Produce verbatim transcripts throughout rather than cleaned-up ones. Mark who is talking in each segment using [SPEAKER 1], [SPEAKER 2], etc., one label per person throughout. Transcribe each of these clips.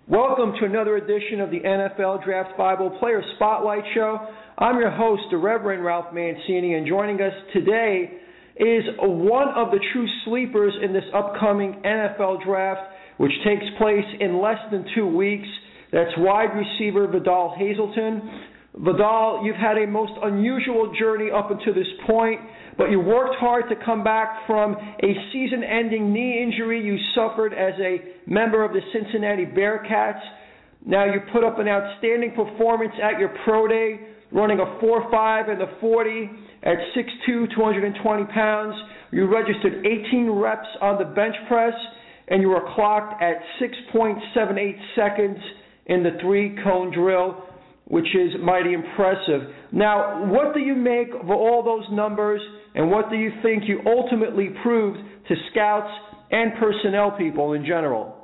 [SPEAKER 1] Welcome to another edition of the N F L Draft Bible Player Spotlight Show. I'm your host, the Reverend Ralph Mancini, and joining us today is one of the true sleepers in this upcoming N F L Draft, which takes place in less than two weeks. That's wide receiver Vidal Hazelton. Vidal, you've had a most unusual journey up until this point, but you worked hard to come back from a season-ending knee injury you suffered as a member of the Cincinnati Bearcats. Now you put up an outstanding performance at your pro day, running a four five in the forty at six two, two hundred twenty pounds. You registered eighteen reps on the bench press, and you were clocked at six point seven eight seconds in the three-cone drill, which is mighty impressive. Now, what do you make of all those numbers, and what do you think you ultimately proved to scouts and personnel people in general?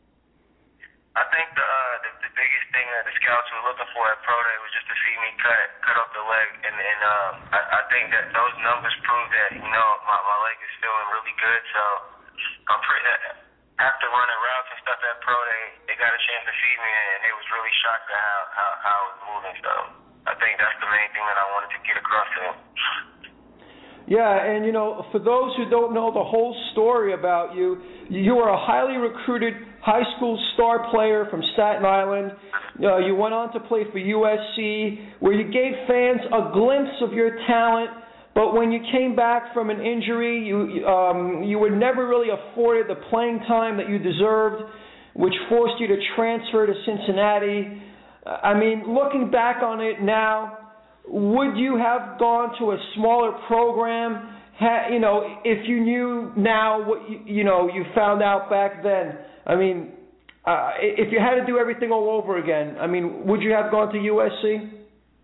[SPEAKER 2] I think the, uh, the the biggest thing that the scouts were looking for at Pro Day was just to see me cut cut off the leg, and, and um, I, I think that those numbers prove that, you know, my, my leg is feeling really good, so I'm pretty... After running routes and stuff at Pro Day, they got a chance to see me, and they was really shocked at how, how, how I was moving. So I think that's the main thing that I wanted to get across to them.
[SPEAKER 1] Yeah, and, you know, for those who don't know the whole story about you, you were a highly recruited high school star player from Staten Island. Uh, you went on to play for U S C, where you gave fans a glimpse of your talent. But when you came back from an injury, you um, you were never really afforded the playing time that you deserved, which forced you to transfer to Cincinnati. I mean, looking back on it now, would you have gone to a smaller program? Ha, you know, if you knew now what you, you know you found out back then. I mean, uh, if you had to do everything all over again, I mean, would you have gone to U S C?
[SPEAKER 2] Um,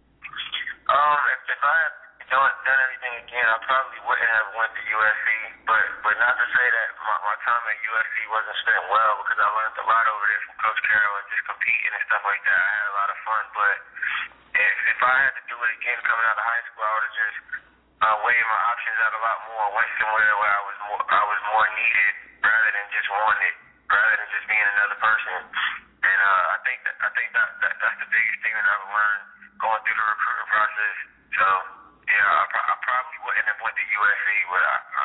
[SPEAKER 2] if, if I had done, done everything again, I probably wouldn't have went to U S C, but but not to say that my, my time at U S C wasn't spent well, because I learned a lot over there from Coach Carroll and just competing and stuff like that. I had a lot of fun, but if, if I had to do it again coming out of high school, I would have just uh, weighed my options out a lot more, went somewhere where I was more I was more needed rather than just wanted, rather than just being another person. And uh, I think that I think that, that that's the biggest thing that I've learned going through the recruiting process. So. Yeah, I, I probably wouldn't have went to U S C, but I, I,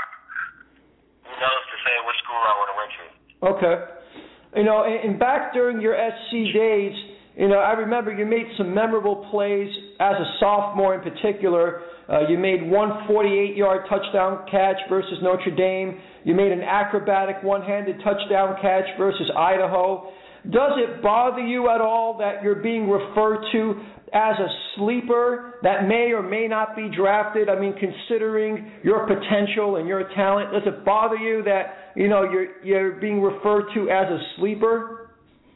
[SPEAKER 2] who knows to say which school I would have went to.
[SPEAKER 1] Okay. You know, and, and back during your S C days, you know, I remember you made some memorable plays as a sophomore in particular. Uh, you made one forty-eight-yard touchdown catch versus Notre Dame. You made an acrobatic one-handed touchdown catch versus Idaho. Does it bother you at all that you're being referred to as a sleeper that may or may not be drafted? I mean, considering your potential and your talent, does it bother you that, you know, you're you're being referred to as a sleeper?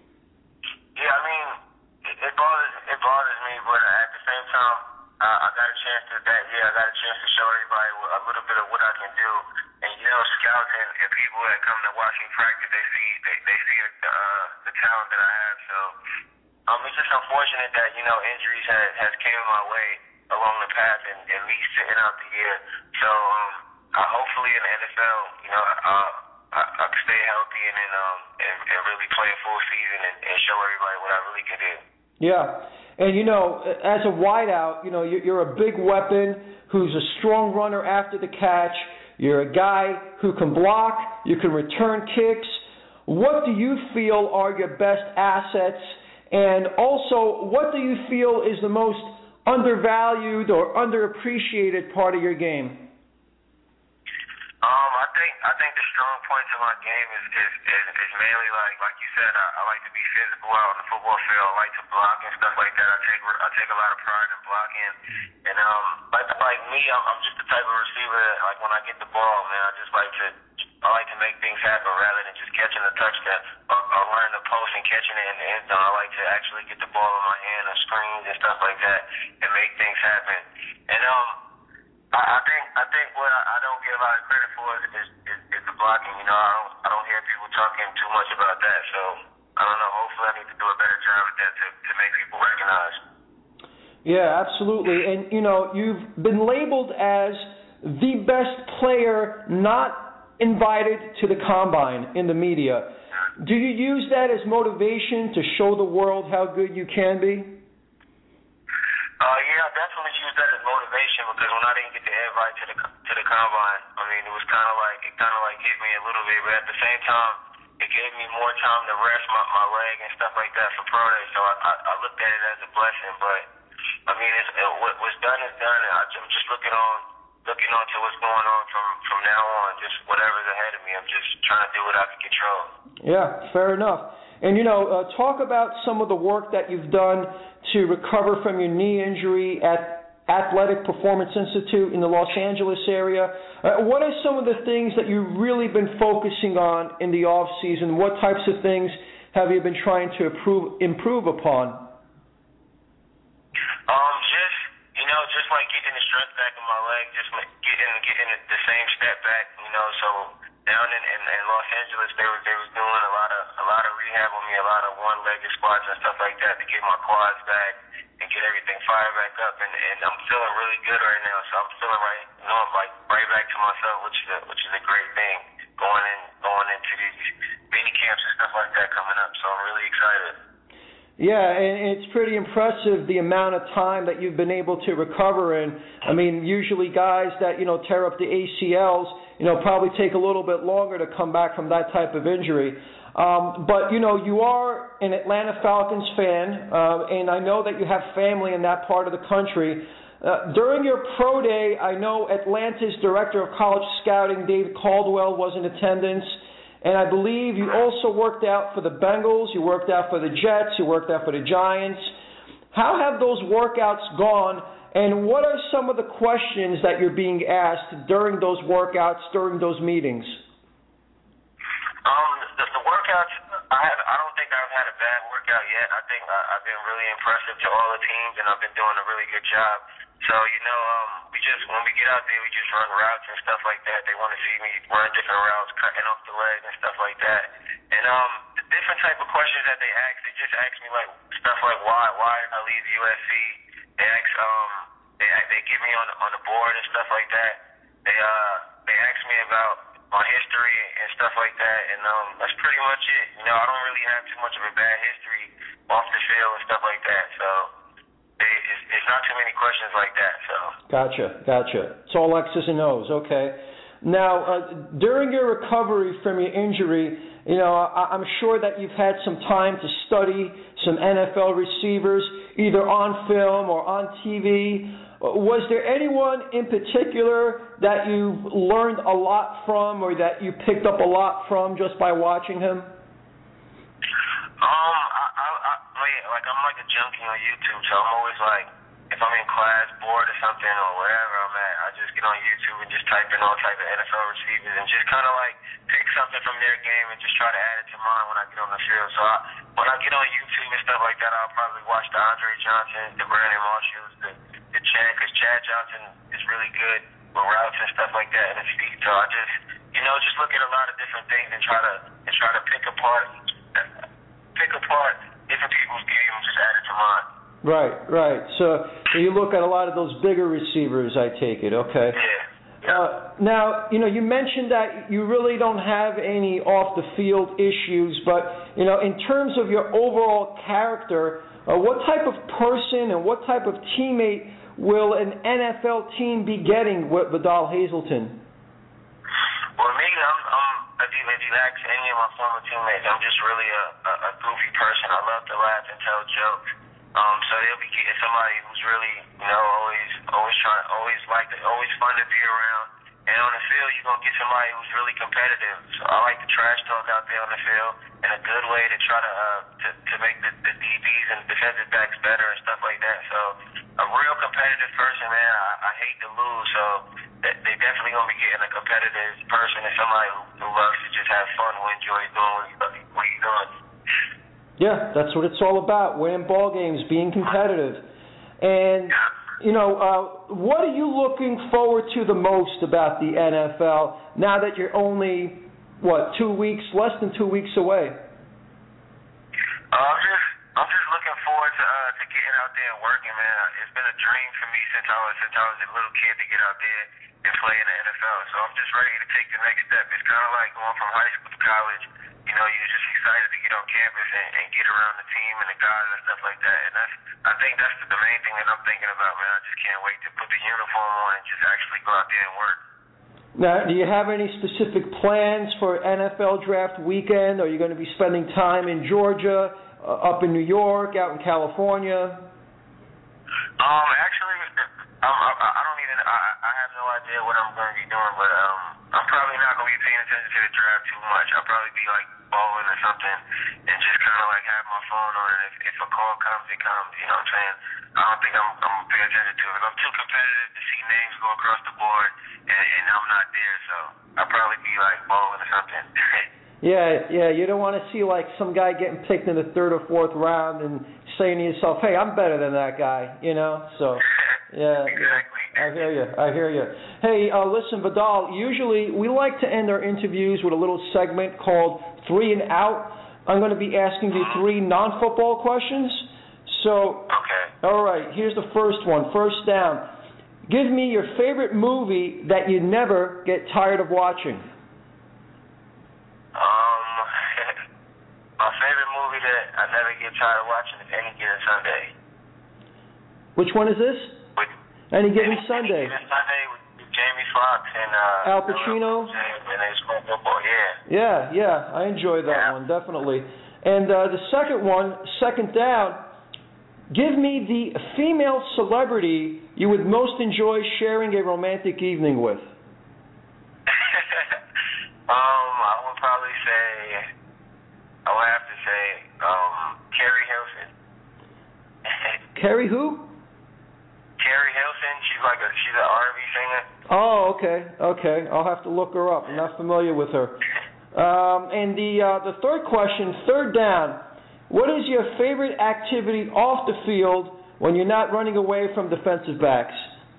[SPEAKER 2] Yeah, I mean, it, it bothers it bothers me, but at the same time, uh, I got a chance to that. Yeah, I got a chance to show everybody a little bit of what I can do. And you know, scouts and, and people that come to watch me practice, they see they, they see the uh, the talent that I have. So. Um, it's just unfortunate that, you know, injuries has, has came my way along the path, and, and me sitting out the year. So um, uh, hopefully in the N F L, you know, uh, I, I can stay healthy and and, um, and and really play a full season and, and show everybody what I really can do.
[SPEAKER 1] Yeah, and you know, as a wideout, you know, you're, you're a big weapon who's a strong runner after the catch. You're a guy who can block. You can return kicks. What do you feel are your best assets? And also, what do you feel is the most undervalued or underappreciated part of your game?
[SPEAKER 2] Um, I think I think the strong points of my game is is, is, is mainly like like you said. I, I like to be physical out on the football field. I like to block and stuff like that. I take I take a lot of pride in blocking. And um, like like me, I'm, I'm just the type of receiver that, like, when I get the ball, man, I just like to. I like to make things happen rather than just catching a touchdown or, or running the post and catching it in the end zone. I like to actually get the ball in my hand on screens and stuff like that and make things happen. And um, I, I think I think what I, I don't get a lot of credit for is, is, is, is the blocking. You know, I don't I don't hear people talking too much about that. So I don't know. Hopefully, I need to do a better job at that to to make people recognize.
[SPEAKER 1] Yeah, absolutely. And you know, you've been labeled as the best player not invited to the combine in the media. Do you use that as motivation to show the world how good you can be?
[SPEAKER 2] Uh, yeah, I definitely use that as motivation because when I didn't get the invite to the to the combine, I mean, it was kind of like it kind of like hit me a little bit, but at the same time, it gave me more time to rest my, my leg and stuff like that for pro day. So I, I, I looked at it as a blessing. But I mean, it's, it, what, what's done is done. And I, I'm just looking on looking on to what's going on from from now on. Just whatever's ahead of me, I'm just trying to do what I can control.
[SPEAKER 1] Yeah, fair enough. And, you know, uh, talk about some of the work that you've done to recover from your knee injury at Athletic Performance Institute in the Los Angeles area. Uh, what are some of the things that you've really been focusing on in the off season? What types of things have you been trying to improve, improve upon?
[SPEAKER 2] Um, just, you know, just like getting the strength back in my leg, just getting getting the same step back, you know, so down in, in, in Los Angeles, they were they was doing a lot of a lot of rehab on me, a lot of one-legged squats and stuff like that to get my quads back and get everything fired back up. And, and I'm feeling really good right now. So I'm feeling right, you know, I'm like right back to myself, which is a, which is a great thing going in going into these mini camps and stuff like that coming up. So I'm really excited.
[SPEAKER 1] Yeah, and it's pretty impressive the amount of time that you've been able to recover in. I mean, usually guys that, you know, tear up the A C Ls, you know, probably take a little bit longer to come back from that type of injury. Um, but, you know, you are an Atlanta Falcons fan, uh, and I know that you have family in that part of the country. Uh, during your pro day, I know Atlanta's director of college scouting, David Caldwell, was in attendance. And I believe you also worked out for the Bengals, you worked out for the Jets, you worked out for the Giants. How have those workouts gone, and what are some of the questions that you're being asked during those workouts, during those meetings?
[SPEAKER 2] Um, the, the workouts, I have, I don't think I've had a bad workout yet. I think I, I've been really impressive to all the teams, and I've been doing a really good job. So, you know, um, we just, when we get out there, we just run routes and stuff like that. They want to see me run different routes, cutting off the leg and stuff like that. And um, the different type of questions that they ask, they just ask me, like, stuff like why why did I leave U S C? They ask, um, they they get me on the, on the board and stuff like that. They uh they ask me about my history and stuff like that, and um, that's pretty much it. You know, I don't really have too much of a bad history off the field and stuff like that, so they, it's, it's not too many questions like that. So.
[SPEAKER 1] Gotcha, gotcha. It's all X's and O's, okay. Now, uh, during your recovery from your injury, you know, I, I'm sure that you've had some time to study some N F L receivers, either on film or on T V. Was there anyone in particular that you've learned a lot from, or that you picked up a lot from just by watching him?
[SPEAKER 2] Um, I, I, I, like I'm like a junkie on YouTube, so I'm always like, if I'm in class, bored or something, or wherever I'm at, I just get on YouTube and just type in all type of N F L receivers and just kind of like pick something from their game and just try to add it to mine when I get on the field. So I, when I get on YouTube and stuff like that, I'll probably watch the Andre Johnson, the Brandon Marshalls, the the Chad, because Chad Johnson is really good with routes and stuff like that and his feet. So I just, you know, just look at a lot of different things and try to and try to pick apart pick apart different people's games and just add it to mine.
[SPEAKER 1] Right, right. So you look at a lot of those bigger receivers, I take it, okay?
[SPEAKER 2] Yeah.
[SPEAKER 1] Uh, now, you know, you mentioned that you really don't have any off-the-field issues, but, you know, in terms of your overall character, uh, what type of person and what type of teammate will an N F L team be getting with Vidal Hazelton?
[SPEAKER 2] Well, me, I'm, I'm if you, if you ask any of my former teammates, I'm just really a, a, a goofy person. I love to laugh and tell jokes. Um, so they'll be getting somebody who's really, you know, always, always trying, always like, to, always fun to be around. And on the field, you're gonna get somebody who's really competitive. So I like to trash talk out there on the field in a good way to try to uh, to, to make the, the D Bs and defensive backs better and stuff like that. So a real competitive person, man. I, I hate to lose, so they, they definitely gonna be getting a competitive person and somebody who, who loves to just have fun, who enjoys doing what, you, what you're doing.
[SPEAKER 1] Yeah, that's what it's all about, winning ball games, being competitive. And, you know, uh, what are you looking forward to the most about the N F L now that you're only, what, two weeks, less than two weeks away?
[SPEAKER 2] Uh, I'm just I'm just looking forward to uh, to getting out there and working, man. It's been a dream for me since I was since I was a little kid to get out there and play in the N F L. So I'm just ready to take the next step. It's kind of like going from high school to college. you know, you're just excited to get on campus and, and get around the team and the guys and stuff like that. And that's, I think that's the main thing that I'm thinking about, man. I just can't wait to put the uniform on and just actually go out there and work.
[SPEAKER 1] Now, do you have any specific plans for N F L Draft Weekend? Are you going to be spending time in Georgia, uh, up in New York, out in California?
[SPEAKER 2] Um, actually, um, I, I don't even, I, I have no idea what I'm going to be doing, but um, I'm probably not going to be paying attention to the draft too much. I'll probably be like bowling or something and just kind of like have my phone on, and if, if a call comes, it comes, you know what I'm saying? I don't think I'm, I'm going to pay attention to it. I'm too competitive to see names go across the board, and, and I'm not there, so I'll probably be like bowling or something.
[SPEAKER 1] Yeah, yeah, you don't want to see like some guy getting picked in the third or fourth round and saying to yourself, hey, I'm better than that guy, you know? So, yeah,
[SPEAKER 2] exactly.
[SPEAKER 1] yeah, I hear you, I hear you. Hey, uh, listen, Vidal, usually we like to end our interviews with a little segment called Three and Out. I'm going to be asking you three non-football questions. So,
[SPEAKER 2] okay.
[SPEAKER 1] All right, here's the first one, first down. Give me your favorite movie that you never get tired of watching.
[SPEAKER 2] Um, my favorite movie that I never get tired of watching is Any Given Sunday.
[SPEAKER 1] Which one is this?
[SPEAKER 2] With
[SPEAKER 1] Any Given
[SPEAKER 2] Any,
[SPEAKER 1] Sunday.
[SPEAKER 2] Any Given Sunday with Jamie Foxx and uh,
[SPEAKER 1] Al Pacino.
[SPEAKER 2] And they score football, yeah.
[SPEAKER 1] Yeah, yeah, I enjoy that
[SPEAKER 2] yeah.
[SPEAKER 1] one, definitely. And uh, the second one, second down, give me the female celebrity you would most enjoy sharing a romantic evening with.
[SPEAKER 2] um, I would probably say, I would have to say, um, Carrie Hilson.
[SPEAKER 1] Carrie who?
[SPEAKER 2] Carrie Hilson. She's like a, she's an R and B singer.
[SPEAKER 1] Oh, okay, okay. I'll have to look her up. I'm not familiar with her. Um, and the uh, the third question, third down. What is your favorite activity off the field when you're not running away from defensive backs?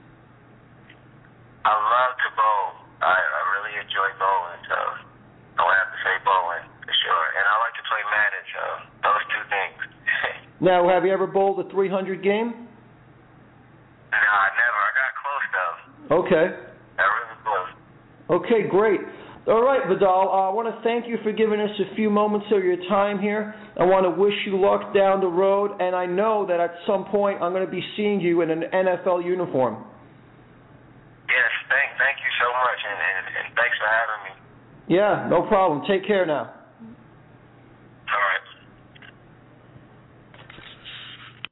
[SPEAKER 2] I love to bowl. I, I really enjoy bowling, so I would have to say bowling for sure. And I like to play Madden, so those two things.
[SPEAKER 1] Now, have you ever bowled a three hundred game?
[SPEAKER 2] No, I never. I got close, though.
[SPEAKER 1] Okay.
[SPEAKER 2] I really close.
[SPEAKER 1] Okay, great. All right, Vidal, uh, I want to thank you for giving us a few moments of your time here. I want to wish you luck down the road, and I know that at some point I'm going to be seeing you in an N F L uniform.
[SPEAKER 2] Yes, thank, thank you so much, and, and, and thanks for having me.
[SPEAKER 1] Yeah, no problem. Take care now.